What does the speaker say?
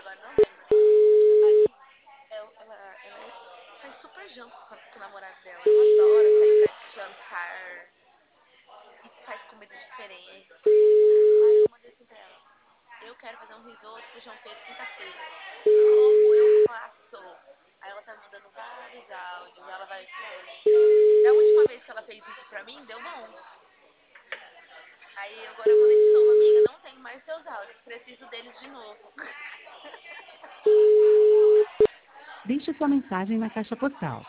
agora não lembro. Aí, ela faz super janta com o namorado dela. Ela adora sair pra jantar e faz comidas diferentes. Aí eu mandei assim pra ela: eu quero fazer um risoto pro João Pedro quinta-feira. Como eu faço? Aí ela tá mandando vários áudios. Ela vai. Da última vez que ela fez isso pra mim, deu bom. Aí agora eu mandei de novo: amiga, não tenho mais seus áudios. Preciso deles de novo. Deixe sua mensagem na caixa postal